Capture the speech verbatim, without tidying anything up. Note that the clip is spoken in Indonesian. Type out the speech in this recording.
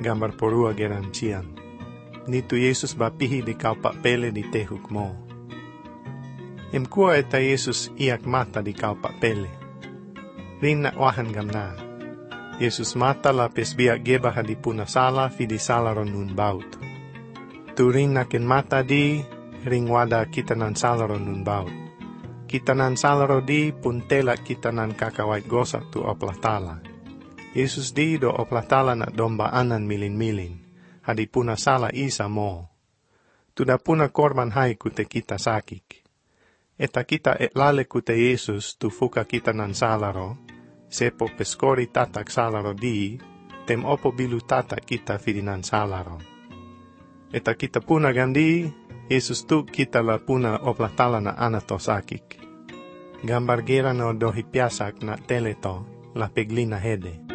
gambar porua geran cian. Nitu Yesus bapihi di kaupak pele di tehuk mo. Imkua eta Yesus iak mata di kaupak pele. Rinna wahan gamna. Yesus mata lapis biak gebah di puna sala fidi sala ronun baut. Turin nakin mata di ring wada kita nan sala ronun baut. Kita nan sala rodi pun tela kita nan kakawait gosak tu oplah tala. Yesus di do oplah tala na domba anan milin-milin. Hadi puna sala isa mo. Tuda puna korban hai kute kita sakik. Eta kita et lale kute Yesus tu fuka kita nan sala ro. Sepo peskori tatak salaro di, tem opo bilu tata kita fidinan salaro. Eta kita puna gandi, Yesus tu kita la puna oplatala na anato sakik. Gambar gera no dohi piasak na teleto, la peglina hede.